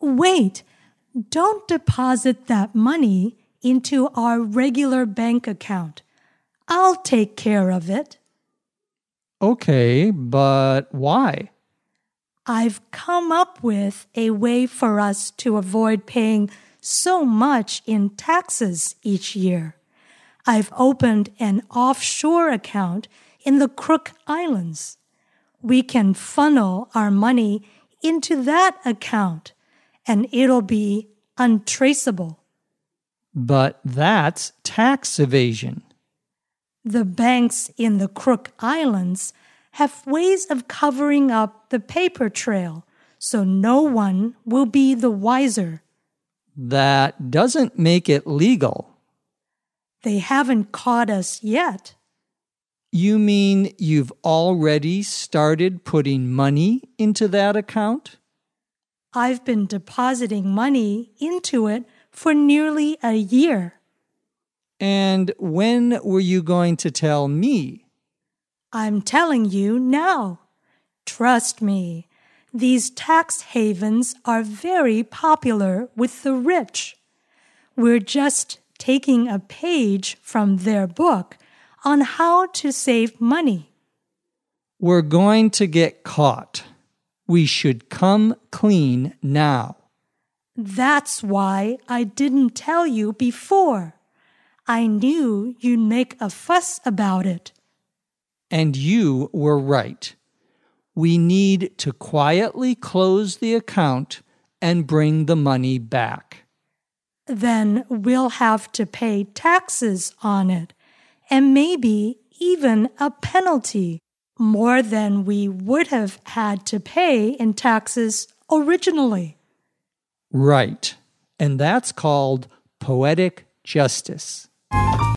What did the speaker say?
Wait, don't deposit that money into our regular bank account. I'll take care of it. Okay, but why? I've come up with a way for us to avoid paying so much in taxes each year. I've opened an offshore account in the Crook Islands. We can funnel our money into that account, and it'll be untraceable. But that's tax evasion. The banks in the Crook Islands have ways of covering up the paper trail, so no one will be the wiser. That doesn't make it legal. They haven't caught us yet. You mean you've already started putting money into that account? I've been depositing money into it for nearly a year. And when were you going to tell me? I'm telling you now. Trust me, these tax havens are very popular with the rich. We're just taking a page from their book on how to save money. We're going to get caught. We should come clean now. That's why I didn't tell you before. I knew you'd make a fuss about it. And you were right. We need to quietly close the account and bring the money back. Then we'll have to pay taxes on it, and maybe even a penalty, more than we would have had to pay in taxes originally. Right. And that's called poetic justice.